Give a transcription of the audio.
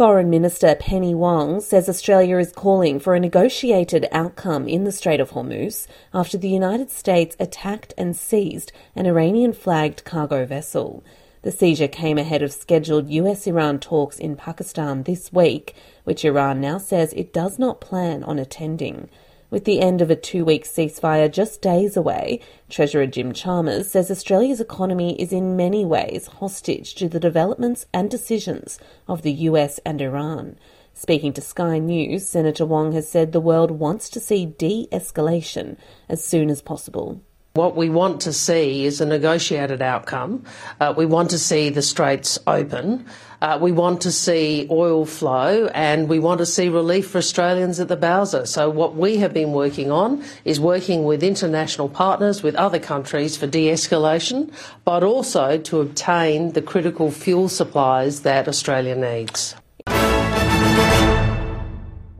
Foreign Minister Penny Wong says Australia is calling for a negotiated outcome in the Strait of Hormuz after the United States attacked and seized an Iranian-flagged cargo vessel. The seizure came ahead of scheduled US-Iran talks in Pakistan this week, which Iran now says it does not plan on attending. With the end of a 2-week ceasefire just days away, Treasurer Jim Chalmers says Australia's economy is in many ways hostage to the developments and decisions of the US and Iran. Speaking to Sky News, Senator Wong has said the world wants to see de-escalation as soon as possible. What we want to see is a negotiated outcome. We want to see the straits open. We want to see oil flow, and we want to see relief for Australians at the Bowser. So what we have been working on is working with international partners, with other countries for de-escalation, but also to obtain the critical fuel supplies that Australia needs.